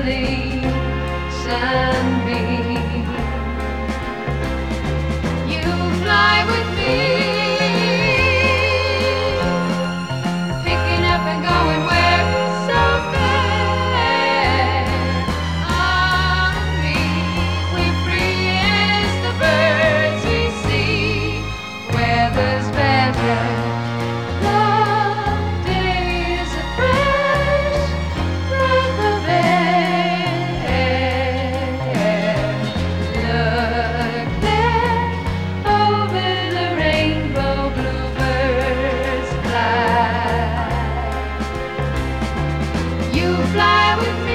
friendly sunbeam. You fly with me, picking up and going where so fair. On me, we free as the birds we see. Weather's better. Love days a fresh breath of air. Look there over the rainbow, bluebirds fly. You fly with me.